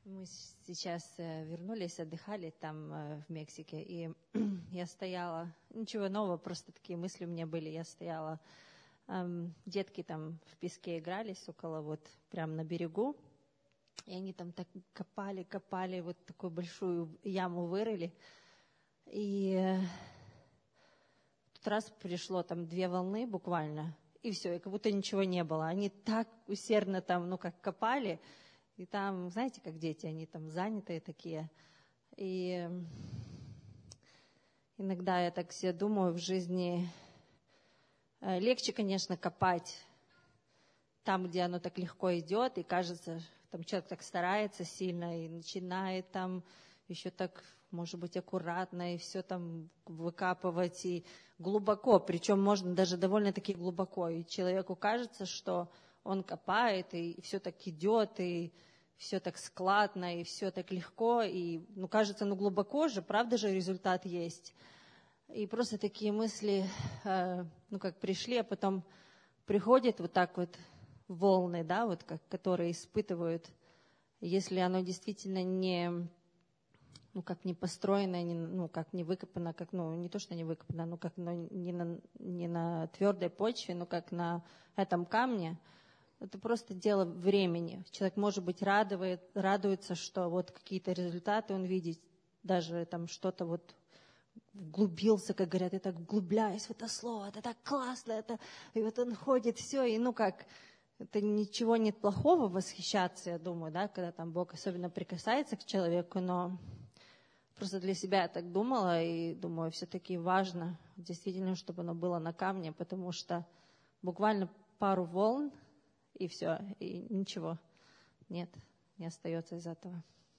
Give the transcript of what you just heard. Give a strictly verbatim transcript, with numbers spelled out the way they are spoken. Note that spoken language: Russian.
Мы сейчас э, вернулись, отдыхали там э, в Мексике, и я стояла, ничего нового, просто такие мысли у меня были, я стояла, эм, детки там в песке игрались около вот, прям на берегу, и они там так копали, копали, вот такую большую яму вырыли, и э, в тот раз пришло там две волны буквально, и все, и как будто ничего не было, они так усердно там, ну как копали. И там, знаете, как дети, они там занятые такие. И иногда я так себе думаю, в жизни легче, конечно, копать там, где оно так легко идет, и кажется, там человек так старается сильно, и начинает там еще так, может быть, аккуратно, и все там выкапывать, и глубоко, причем можно даже довольно-таки глубоко. И человеку кажется, что он копает, и все так идет, и все так складно, и все так легко, и, ну, кажется, ну, глубоко же, правда же результат есть. И просто такие мысли, э, ну, как пришли, а потом приходят вот так вот волны, да, вот как, которые испытывают, если оно действительно не, ну, как не построено, не, ну, как не выкопано, как, ну, не то, что не выкопано, но как, ну, не на, не на твердой почве, но как на этом камне. Это просто дело времени. Человек, может быть, радует, радуется, что вот какие-то результаты он видит, даже там что-то вот вглубился, как говорят, я так вглубляюсь в это слово, это так классно, это, и вот он ходит, все, и ну как, это ничего нет плохого восхищаться, я думаю, да, когда там Бог особенно прикасается к человеку, но просто для себя я так думала, и думаю, все-таки важно действительно, чтобы оно было на камне, потому что буквально пару волн, и все, и ничего нет, не остается из этого.